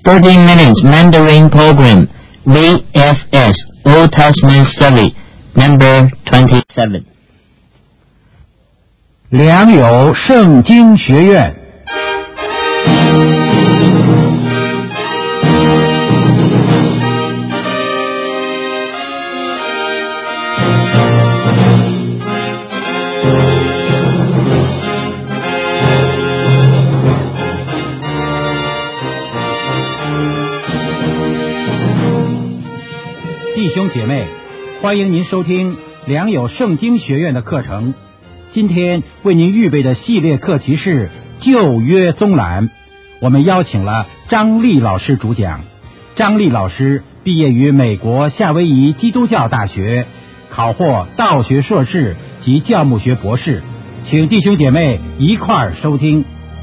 30 Minutes Mandarin Program, VFS, Old Testament Study, Number 27. 良友圣经学院。弟兄姐妹，欢迎您收听良友圣经学院的课程。今天为您预备的系列课题是旧约综览，我们邀请了张丽老师主讲。张丽老师毕业于美国夏威夷基督教大学，考获道学硕士及教牧学博士，请弟兄姐妹一块儿收听。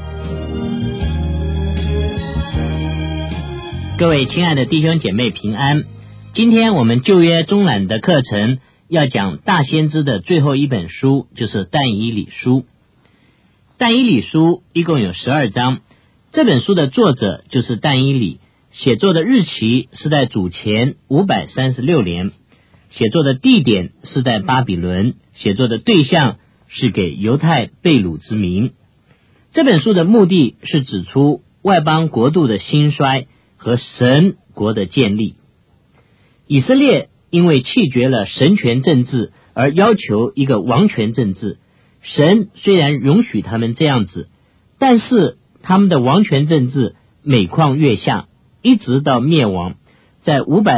各位亲爱的弟兄姐妹平安，今天我们旧约综览的课程要讲大先知的最后一本书，就是但以理书。但以理书一共有12章，这本书的作者就是但以理，写作的日期是在主前536年，写作的地点是在巴比伦，写作的对象是给犹太被掳之民。这本书的目的是指出外邦国度的兴衰和神国的建立。以色列因为弃绝了神权政治而要求一个王权政治，神虽然允许他们这样子，但是他们的王权政治每况愈下，一直到灭亡，在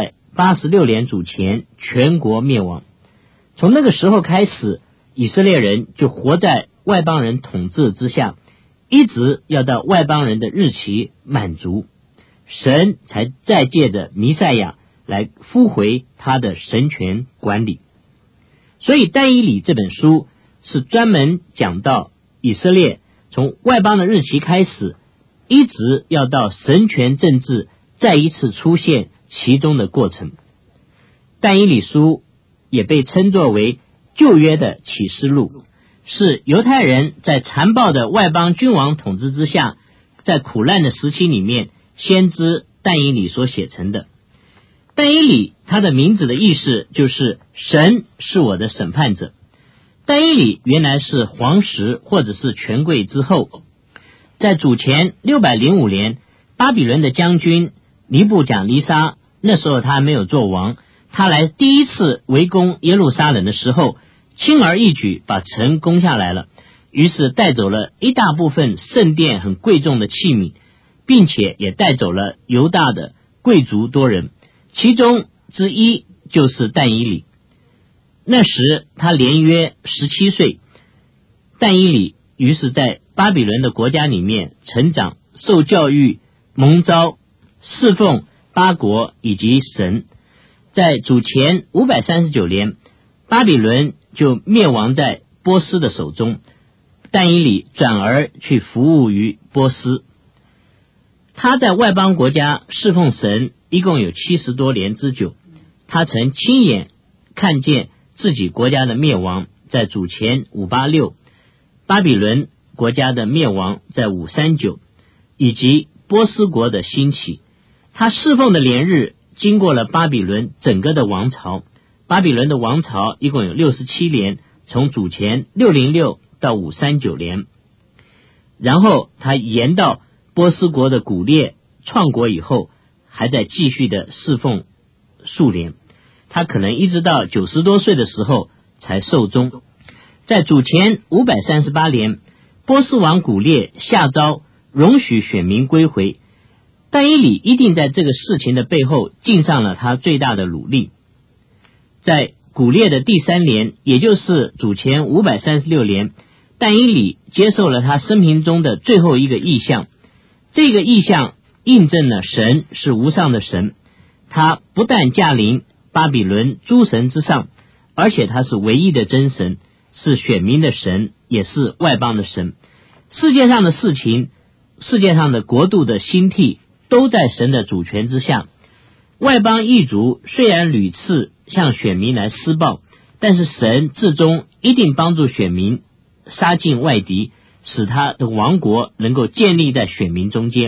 586年主前全国灭亡。从那个时候开始，以色列人就活在外邦人统治之下，一直要到外邦人的日期满足，神才再借着弥赛亚来复回他的神权管理。所以但以理这本书是专门讲到以色列从外邦的日期开始，一直要到神权政治再一次出现其中的过程。但以理书也被称作为旧约的启示录，是犹太人在残暴的外邦君王统治之下，在苦难的时期里面，先知但以理所写成的。但以理他的名字的意思就是神是我的审判者。但以理原来是皇室或者是权贵之后，在主前605年，巴比伦的将军尼布甲尼撒，那时候他还没有做王，他来第一次围攻耶路撒冷的时候，轻而易举把城攻下来了，于是带走了一大部分圣殿很贵重的器皿，并且也带走了犹大的贵族多人，其中之一就是但以理。那时他年约17岁，但以理于是在巴比伦的国家里面成长，受教育，蒙召，侍奉巴国以及神。在主前539年，巴比伦就灭亡在波斯的手中，但以理转而去服务于波斯。他在外邦国家侍奉神一共有70多年之久，他曾亲眼看见自己国家的灭亡在主前586，巴比伦国家的灭亡在539，以及波斯国的兴起。他侍奉的年日经过了巴比伦整个的王朝，巴比伦的王朝一共有67年，从主前606到539年，然后他延到波斯国的古列创国以后，还在继续的侍奉数年，他可能一直到90多岁的时候才寿终。在主前538年，波斯王古列下诏容许选民归回，但以理一定在这个事情的背后尽上了他最大的努力。在古列的第3年，也就是主前536年，但以理接受了他生平中的最后一个异象，这个异象印证了神是无上的神，他不但驾临巴比伦诸神之上，而且他是唯一的真神，是选民的神，也是外邦的神。世界上的事情，世界上的国度的兴替，都在神的主权之下。外邦异族虽然屡次向选民来施暴，但是神至终一定帮助选民杀尽外敌，使他的王国能够建立在选民中间，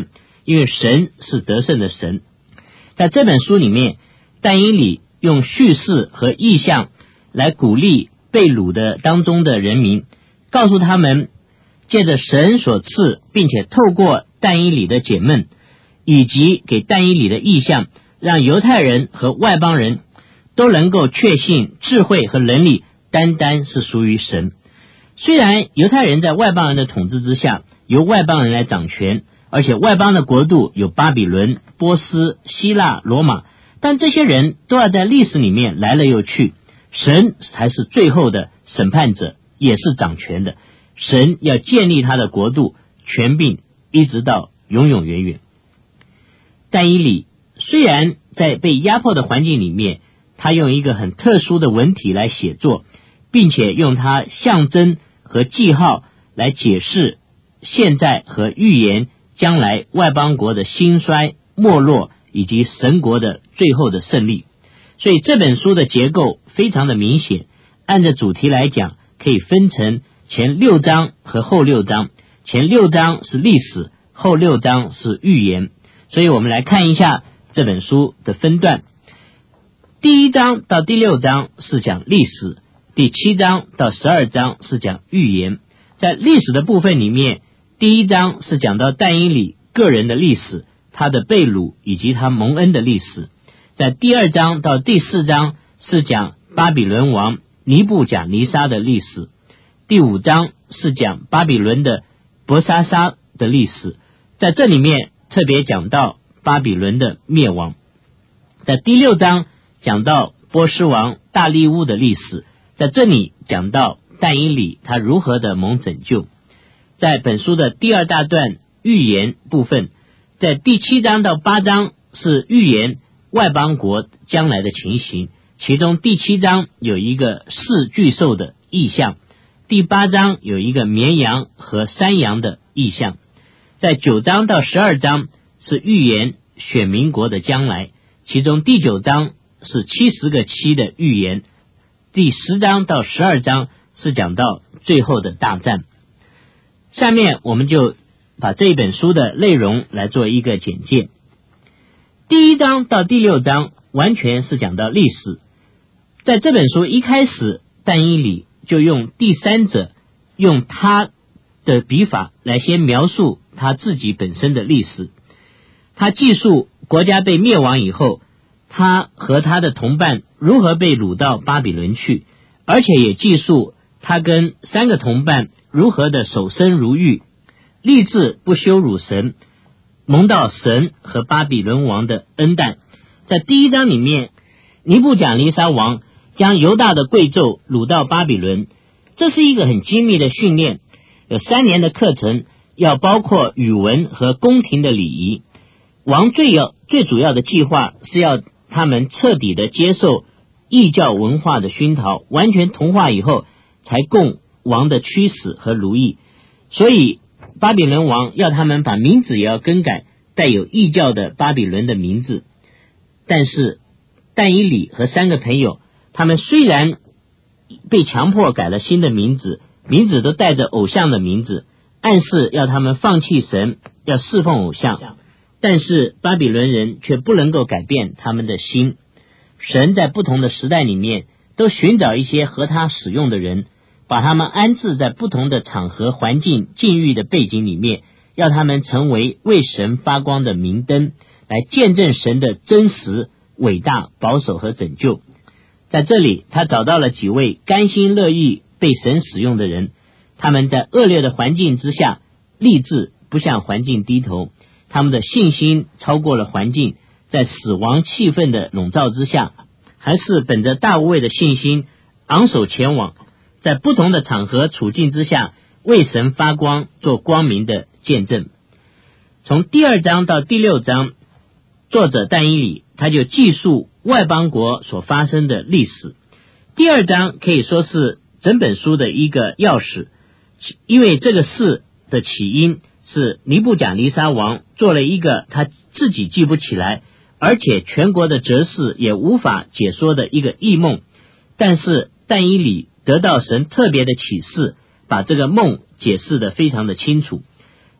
因为神是得胜的神。在这本书里面，但以理用叙事和意象来鼓励被掳的当中的人民，告诉他们借着神所赐并且透过但以理的解闷以及给但以理的意象，让犹太人和外邦人都能够确信智慧和能力单单是属于神。虽然犹太人在外邦人的统治之下，由外邦人来掌权，而且外邦的国度有巴比伦、波斯、希腊、罗马，但这些人都要在历史里面来了又去，神才是最后的审判者，也是掌权的。神要建立他的国度，权柄一直到永永远远。但以理虽然在被压迫的环境里面，他用一个很特殊的文体来写作，并且用它象征和记号来解释现在和预言将来外邦国的兴衰、没落以及神国的最后的胜利。所以这本书的结构非常的明显，按照主题来讲，可以分成前6章和后6章。前6章是历史，后6章是预言。所以我们来看一下这本书的分段。第1章到第6章是讲历史，第7章到12章是讲预言。在历史的部分里面，第1章是讲到但以理个人的历史，他的被掳以及他蒙恩的历史。在第2章到第4章是讲巴比伦王尼布甲尼撒的历史。第5章是讲巴比伦的伯沙撒的历史，在这里面特别讲到巴比伦的灭亡。在第6章讲到波斯王大利乌的历史，在这里讲到但以理他如何的蒙拯救。在本书的第2大段预言部分，在第7章到8章是预言外邦国将来的情形，其中第7章有一个4巨兽的意象，第8章有一个绵羊和山羊的意象。在9章到12章是预言选民国的将来，其中第9章是70个7的预言，第10章到12章是讲到最后的大战。下面我们就把这本书的内容来做一个简介。第1章到第6章完全是讲到历史。在这本书一开始，但以理就用第三者，用他的笔法来先描述他自己本身的历史。他记述国家被灭亡以后，他和他的同伴如何被掳到巴比伦去，而且也记述他跟3个同伴如何的守身如玉，立志不羞辱神，蒙到神和巴比伦王的恩待。在第1章里面，尼布甲尼撒王将犹大的贵胄掳到巴比伦，这是一个很精密的训练，有3年的课程，要包括语文和宫廷的礼仪。王最主要的计划是要他们彻底的接受异教文化的熏陶，完全同化以后才供王的驱使和奴役。所以巴比伦王要他们把名字也要更改，带有异教的巴比伦的名字。但是但以理和3个朋友，他们虽然被强迫改了新的名字，名字都带着偶像的名字，暗示要他们放弃神，要侍奉偶像。但是巴比伦人却不能够改变他们的心。神在不同的时代里面都寻找一些合他使用的人，把他们安置在不同的场合、环境、境遇的背景里面，要他们成为为神发光的明灯，来见证神的真实、伟大、保守和拯救。在这里他找到了几位甘心乐意被神使用的人，他们在恶劣的环境之下立志不向环境低头，他们的信心超过了环境，在死亡气氛的笼罩之下，还是本着大无畏的信心昂首前往，在不同的场合处境之下为神发光，做光明的见证。从第2章到第6章，作者但以理他就记述外邦国所发生的历史。第2章可以说是整本书的一个钥匙，因为这个事的起因是尼布甲尼撒王做了一个他自己记不起来，而且全国的哲士也无法解说的一个异梦，但是但以理得到神特别的启示，把这个梦解释得非常的清楚。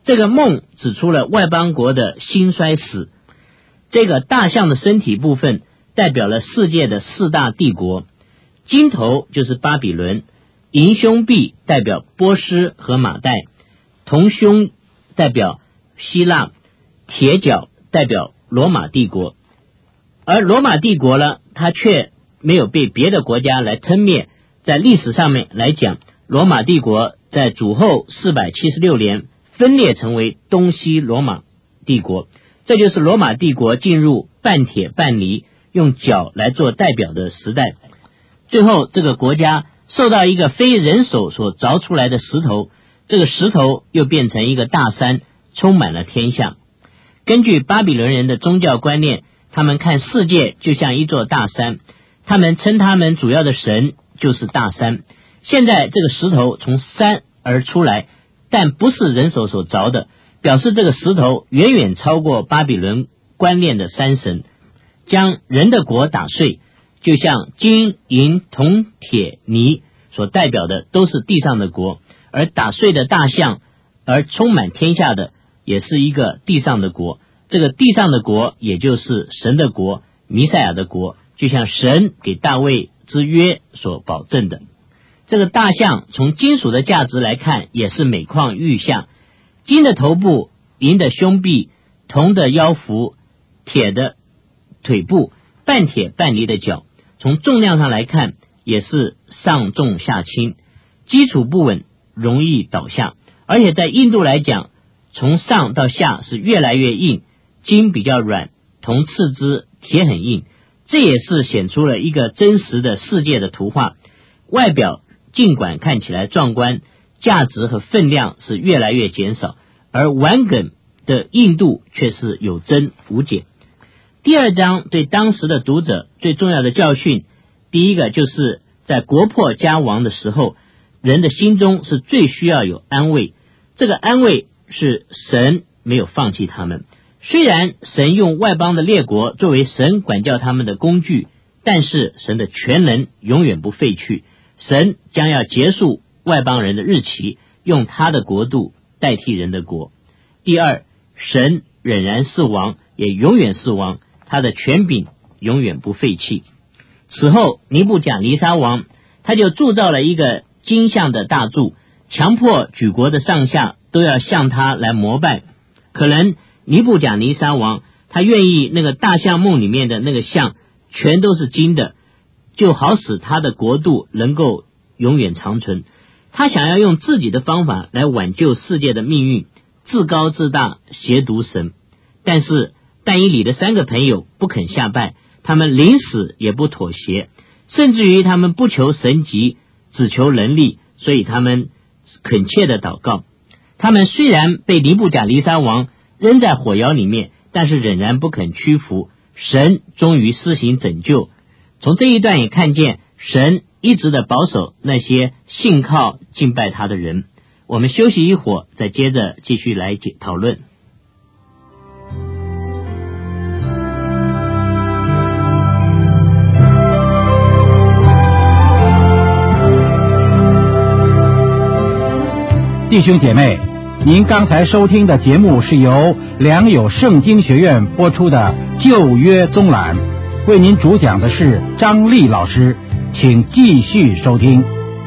这个梦指出了外邦国的兴衰史。这个大象的身体部分代表了世界的四大帝国，金头就是巴比伦，银胸臂代表波斯和马代，铜胸代表希腊，铁脚代表罗马帝国。而罗马帝国呢，它却没有被别的国家来吞灭。在历史上面来讲，罗马帝国在主后476年分裂成为东西罗马帝国，这就是罗马帝国进入半铁半泥，用脚来做代表的时代。最后这个国家受到一个非人手所凿出来的石头，这个石头又变成一个大山，充满了天下。根据巴比伦人的宗教观念，他们看世界就像一座大山，他们称他们主要的神就是大山。现在这个石头从山而出来，但不是人手所凿的，表示这个石头远远超过巴比伦观念的山神，将人的国打碎，就像金银铜铁泥所代表的都是地上的国，而打碎的大象而充满天下的也是一个地上的国。这个地上的国也就是神的国，弥赛亚的国，就像神给大卫之约所保证的。这个大象从金属的价值来看也是每况愈下，金的头部，银的胸臂，铜的腰腹，铁的腿部，半铁半泥的脚，从重量上来看也是上重下轻，基础不稳，容易倒下。而且在硬度来讲，从上到下是越来越硬，金比较软，铜次之，铁很硬。这也是显出了一个真实的世界的图画。外表尽管看起来壮观，价值和分量是越来越减少，而顽梗的硬度却是有增无减。第二章对当时的读者最重要的教训，第一个就是在国破家亡的时候，人的心中是最需要有安慰。这个安慰是神没有放弃他们，虽然神用外邦的列国作为神管教他们的工具，但是神的全能永远不废去，神将要结束外邦人的日期，用他的国度代替人的国。第二，神仍然是王，也永远是王，他的权柄永远不废弃。此后尼布甲尼撒王他就铸造了一个金像的大柱，强迫举国的上下都要向他来膜拜。可能尼布甲尼撒王他愿意那个大象梦里面的那个像全都是金的，就好使他的国度能够永远长存。他想要用自己的方法来挽救世界的命运，自高自大，亵渎神。但是但以理的3个朋友不肯下拜，他们临死也不妥协，甚至于他们不求神迹，只求能力，所以他们恳切的祷告。他们虽然被尼布甲尼撒王扔在火窑里面，但是仍然不肯屈服，神终于施行拯救。从这一段也看见神一直的保守那些信靠敬拜他的人。我们休息一会儿，再接着继续来讨论。 弟兄姐妹，您刚才收听的节目是由良友圣经学院播出的旧约综览，为您主讲的是张丽老师，请继续收听。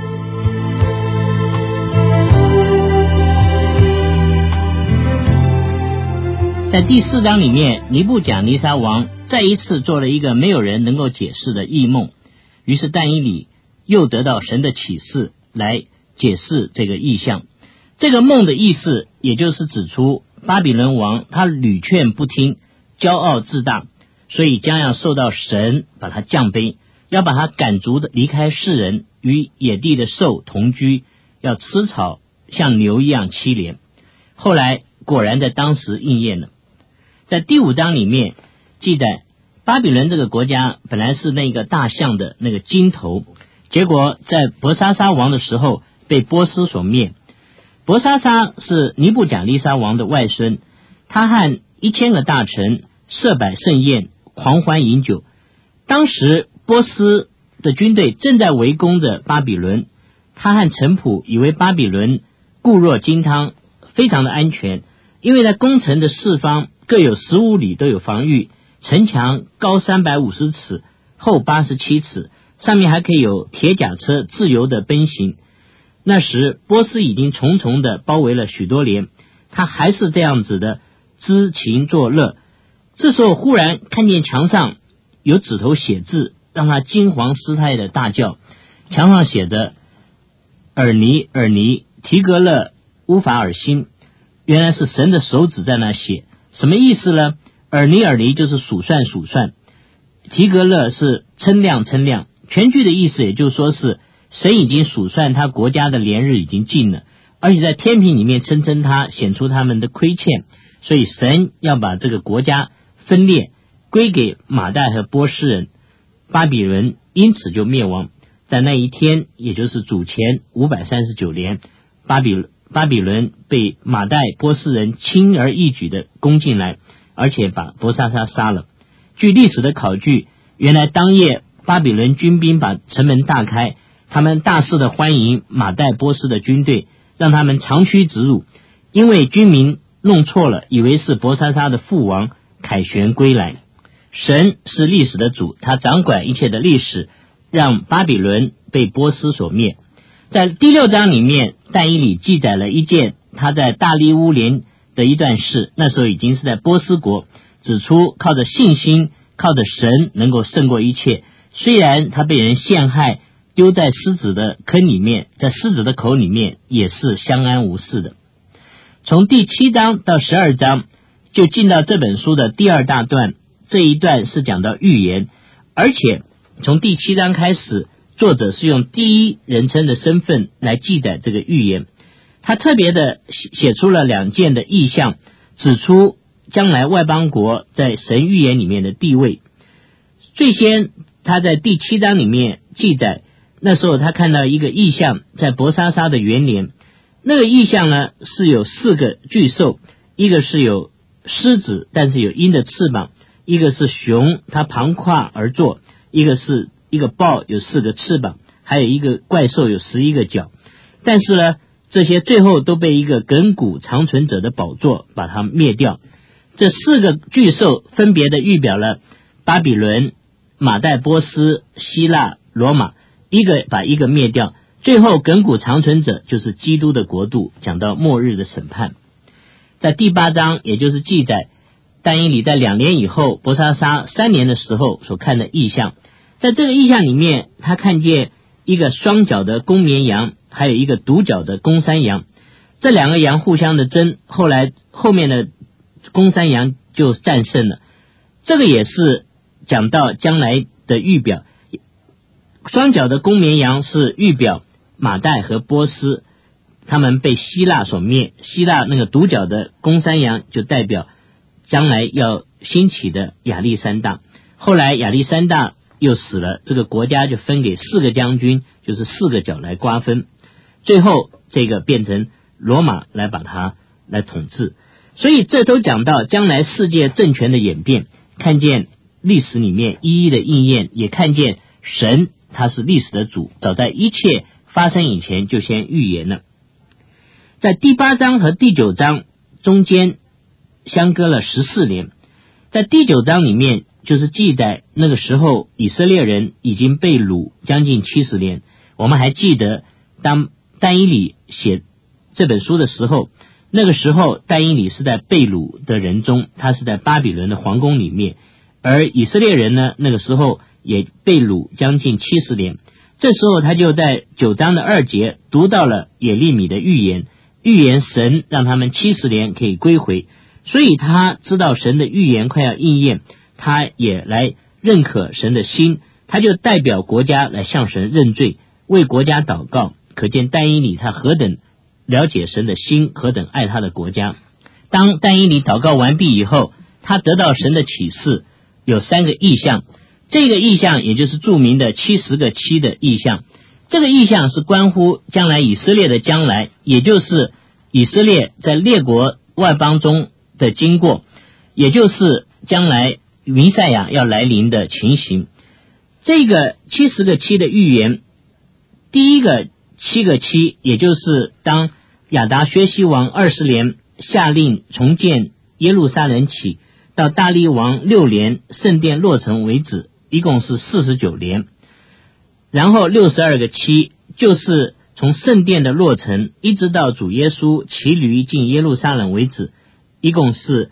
在第4章里面，尼布甲尼撒王再一次做了一个没有人能够解释的异梦，于是但以理又得到神的启示来解释这个异象。这个梦的意思也就是指出巴比伦王他屡劝不听，骄傲自大，所以将要受到神把他降卑，要把他赶逐的离开世人，与野地的兽同居，要吃草像牛一样凄廉。后来果然在当时应验了。在第5章里面记载，巴比伦这个国家本来是那个大象的那个金头，结果在伯沙撒王的时候被波斯所灭。伯沙撒是尼布甲尼撒王的外孙，他和1000个大臣设摆盛宴，狂欢饮酒。当时波斯的军队正在围攻着巴比伦，他和臣仆以为巴比伦固若金汤，非常的安全， 因为在宫城的四方各有15里都有防御，城墙高350尺，厚87尺，上面还可以有铁甲车自由的奔行。那时波斯已经重重的包围了许多年，他还是这样子的知情作乐。这时候忽然看见墙上有指头写字，让他惊惶失态的大叫。墙上写着尔尼尔尼提格勒乌法尔辛，原来是神的手指在那写。什么意思呢？尔尼尔尼就是数算数算，提格勒是称量称量，全句的意思也就是说是神已经数算他国家的年日已经尽了，而且在天平里面称称他，显出他们的亏欠，所以神要把这个国家分裂归给马代和波斯人，巴比伦因此就灭亡。在那一天，也就是主前539年，巴比伦被马代波斯人轻而易举的攻进来，而且把伯沙撒杀了。据历史的考据，原来当夜巴比伦军兵把城门大开，他们大肆的欢迎马代波斯的军队，让他们长驱直入，因为军民弄错了，以为是伯沙撒的父王凯旋归来。神是历史的主，他掌管一切的历史，让巴比伦被波斯所灭。在第6章里面，但以理记载了一件他在大利乌年的一段事，那时候已经是在波斯国，指出靠着信心，靠着神能够胜过一切。虽然他被人陷害，丢在狮子的坑里面，在狮子的口里面也是相安无事的。从第7章到12章就进到这本书的第2大段，这一段是讲到预言，而且从第7章开始，作者是用第一人称的身份来记载这个预言。他特别的写出了2件的异象，指出将来外邦国在神预言里面的地位。最先他在第7章里面记载，那时候他看到一个异象，在伯沙撒的元年，那个异象呢是有4个巨兽，一个是有狮子，但是有鹰的翅膀，一个是熊，它旁跨而坐，一个是一个豹，有4个翅膀，还有一个怪兽有11个角。但是呢，这些最后都被一个亘古长存者的宝座把它灭掉。这4个巨兽分别的预表了巴比伦、马代波斯、希腊、罗马，一个把一个灭掉，最后亘古长存者就是基督的国度，讲到末日的审判。在第8章，也就是记载但以理在2年以后，伯沙撒3年的时候所看的异象。在这个异象里面，他看见一个双脚的公绵羊，还有一个独角的公山羊，这2个羊互相的争，后来后面的公山羊就战胜了。这个也是讲到将来的预表。双脚的公绵羊是预表马代和波斯，他们被希腊所灭，希腊那个独角的公山羊就代表将来要兴起的亚历山大。后来亚历山大又死了，这个国家就分给4个将军，就是4个角来瓜分，最后这个变成罗马来把它来统治。所以这都讲到将来世界政权的演变，看见历史里面一一的应验，也看见神他是历史的主，早在一切发生以前就先预言了。在第8章和第9章中间相隔了14年，在第9章里面就是记载那个时候以色列人已经被掳将近70年。我们还记得当但以理写这本书的时候，那个时候但以理是在被掳的人中，他是在巴比伦的皇宫里面，而以色列人呢，那个时候也被掳将近70年。这时候他就在9章的2节读到了耶利米的预言，预言神让他们70年可以归回，所以他知道神的预言快要应验，他也来认可神的心，他就代表国家来向神认罪，为国家祷告。可见但以理他何等了解神的心，何等爱他的国家。当但以理祷告完毕以后，他得到神的启示，有3个异象。这个异象也就是著名的70个7的异象。这个异象是关乎将来以色列的将来，也就是以色列在列国外邦中的经过，也就是将来弥赛亚要来临的情形。这个70个7的预言，第一个7个7，也就是当亚达薛西王20年下令重建耶路撒冷起，到大利王6年圣殿落成为止，一共是49年。然后62个期，就是从圣殿的落成一直到主耶稣骑驴进耶路撒冷为止，一共是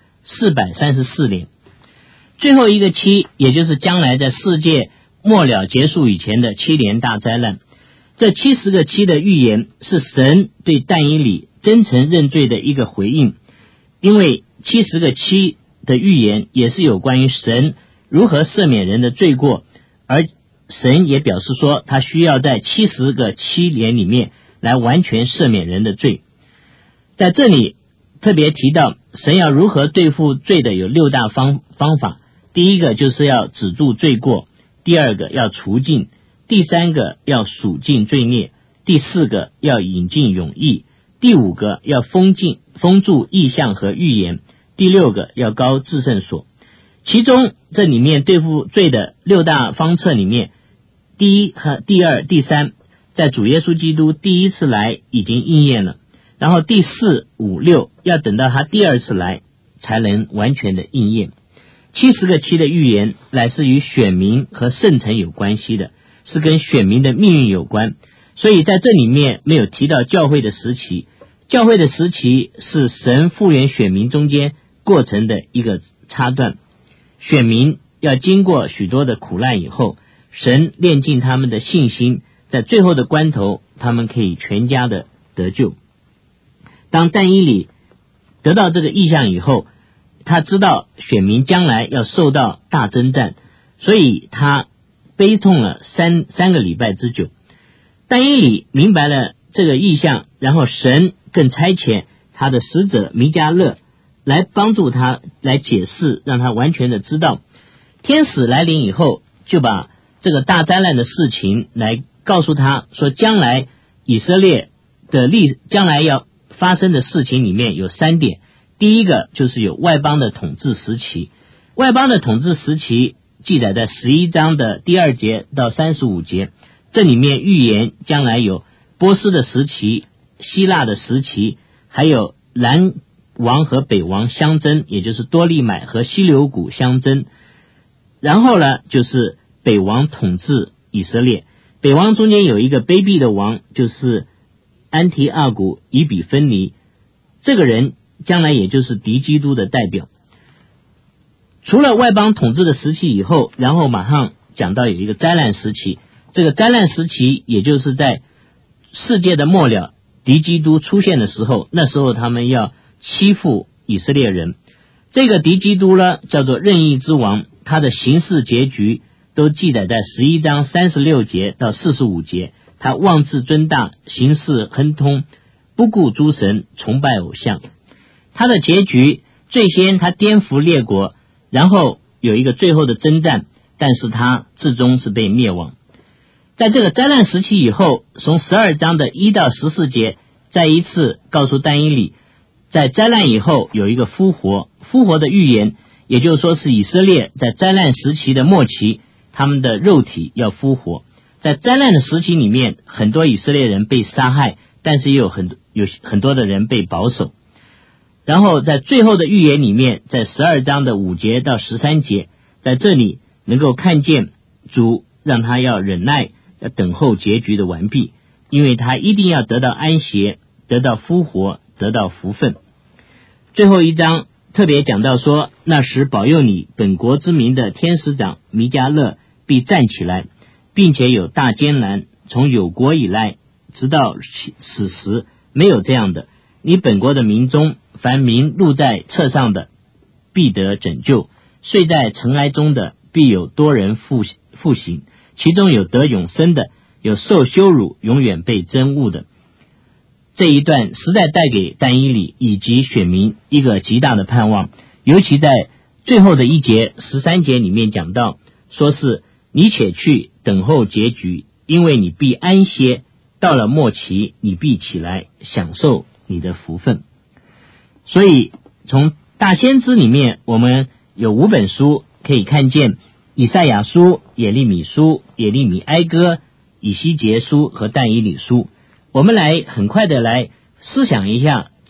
434年。最后一个期，也就是将来在世界末了结束以前的7年大灾难。这70个期的预言是神对但以理真诚认罪的一个回应，因为70个期的预言也是有关于神如何赦免人的罪过，而神也表示说他需要在70个期年里面来完全赦免人的罪。在这里特别提到神要如何对付罪的有6大方法，第一个就是要止住罪过，第二个要除尽，第三个要数尽罪孽，第四个要引进永义，第五个要封住异象和预言，第六个要高至圣所。其中这里面对付罪的6大方策里面，第一和第二、第三在主耶稣基督第一次来已经应验了，然后第4、5、6要等到他第二次来才能完全的应验。70个期的预言乃是与选民和圣城有关系的，是跟选民的命运有关，所以在这里面没有提到教会的时期。教会的时期是神复原选民中间过程的一个插段，选民要经过许多的苦难以后，神炼尽他们的信心，在最后的关头他们可以全家的得救。当但以理得到这个意象以后，他知道选民将来要受到大征战，所以他悲痛了三个礼拜之久。但以理明白了这个意象，然后神更差遣他的使者弥迦勒来帮助他来解释，让他完全的知道。天使来临以后，就把这个大灾难的事情来告诉他说，将来以色列的将来要发生的事情里面有3点。第一个就是有外邦的统治时期，外邦的统治时期记载在11章的第2节到35节，这里面预言将来有波斯的时期、希腊的时期，还有南王和北王相争，也就是多利买和希留谷相争。然后呢，就是北王统治以色列，北王中间有一个卑鄙的王，就是安提阿古以比分尼，这个人将来也就是敌基督的代表。除了外邦统治的时期以后，然后马上讲到有一个灾难时期，这个灾难时期也就是在世界的末了，敌基督出现的时候，那时候他们要欺负以色列人。这个敌基督呢，叫做任意之王，他的刑事结局都记载在11章36节到45节。他妄自尊大，行事亨通，不顾诸神，崇拜偶像。他的结局最先他颠覆列国，然后有一个最后的征战，但是他最终是被灭亡。在这个灾难时期以后，从12章的1到14节再一次告诉但以理，在灾难以后有一个复活的预言，也就是说是以色列在灾难时期的末期，他们的肉体要复活。在灾难的时期里面，很多以色列人被杀害，但是也有很多的人被保守。然后在最后的预言里面，在12章的5节到13节，在这里能够看见主让他要忍耐，要等候结局的完毕，因为他一定要得到安息，得到复活，得到福分。最后一章特别讲到说，那时保佑你本国之民的天使长弥迦勒必站起来，并且有大艰难，从有国以来直到此时没有这样的。你本国的民中，凡民录在册上的必得拯救，睡在尘埃中的必有多人复醒，其中有得永生的，有受羞辱永远被憎恶的。这一段实在带给但以理以及选民一个极大的盼望，尤其在最后的一节13节里面讲到，说是你且去等候结局，因为你必安歇，到了末期你必起来享受你的福分。所以从大先知里面，我们有5本书可以看见，以赛亚书、耶利米书、耶利米哀歌、以西结书和但以理书。我们来很快的来思想一下这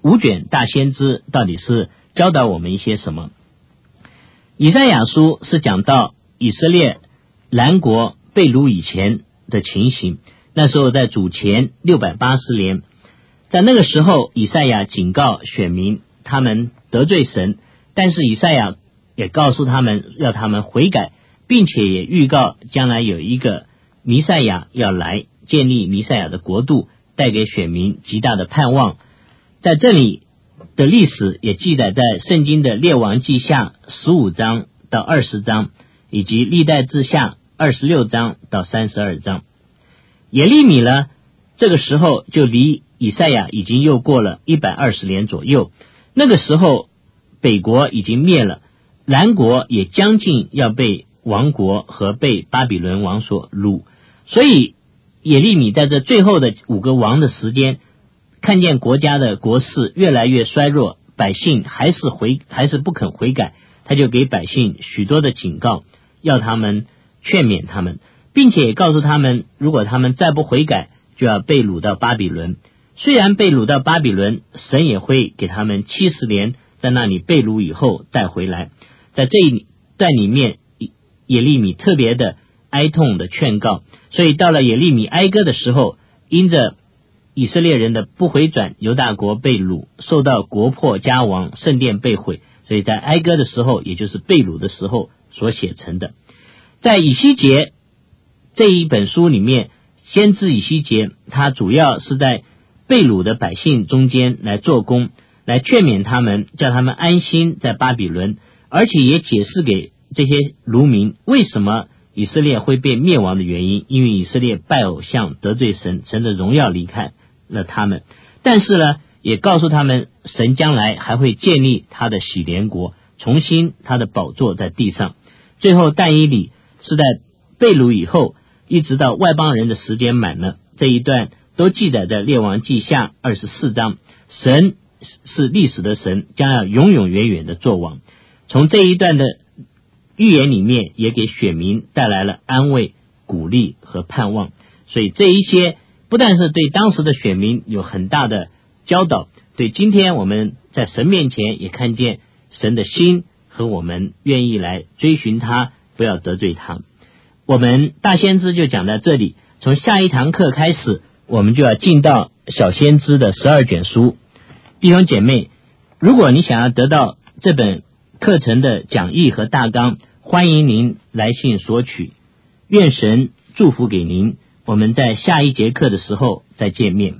5卷大先知到底是教导我们一些什么。以赛亚书是讲到以色列南国被掳以前的情形，那时候在主前680年，在那个时候以赛亚警告选民他们得罪神，但是以赛亚也告诉他们要他们悔改，并且也预告将来有一个弥赛亚要来建立弥赛亚的国度，带给选民极大的盼望。在这里的历史也记载在圣经的列王记下15章到20章，以及历代志下26章到32章。耶利米呢，这个时候就离以赛亚已经又过了120年左右，那个时候北国已经灭了，南国也将近要被亡国和被巴比伦王所掳，所以耶利米在这最后的5个王的时间，看见国家的国势越来越衰弱，百姓还是不肯悔改，他就给百姓许多的警告，要他们劝勉他们，并且也告诉他们，如果他们再不悔改，就要被掳到巴比伦。虽然被掳到巴比伦，神也会给他们70年在那里被掳以后带回来。在这一段里面，耶利米特别的哀痛的劝告，所以到了耶利米哀歌的时候，因着以色列人的不回转，犹大国被掳，受到国破家亡，圣殿被毁，所以在哀歌的时候，也就是被掳的时候所写成的。在以西结这一本书里面，先知以西结他主要是在被掳的百姓中间来做工，来劝勉他们，叫他们安心在巴比伦，而且也解释给这些卢民为什么以色列会被灭亡的原因，因为以色列拜偶像，得罪神，神的荣耀离开了他们。但是呢，也告诉他们神将来还会建立他的喜怜国，重新他的宝座在地上。最后但以理是在被掳以后，一直到外邦人的时间满了，这一段都记载在列王记下24章。神是历史的神，将要永永远远的作王。从这一段的预言里面，也给选民带来了安慰、鼓励和盼望。所以这一些不但是对当时的选民有很大的教导，对今天我们在神面前也看见神的心和我们愿意来追寻他，不要得罪他。我们大先知就讲到这里，从下一堂课开始，我们就要进到小先知的12卷书。弟兄姐妹，如果你想要得到这本课程的讲义和大纲，欢迎您来信索取。愿神祝福给您，我们在下一节课的时候再见面。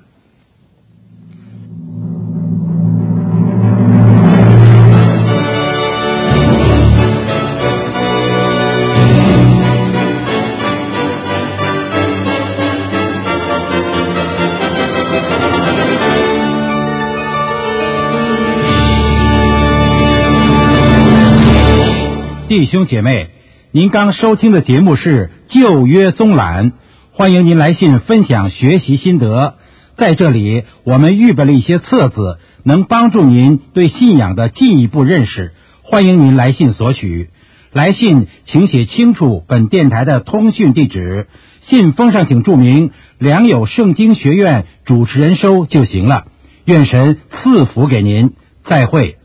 弟兄姐妹，您刚收听的节目是旧约综览，欢迎您来信分享学习心得。在这里我们预备了一些册子，能帮助您对信仰的进一步认识，欢迎您来信索取。来信请写清楚本电台的通讯地址，信封上请注明良友圣经学院主持人收就行了。愿神赐福给您，再会。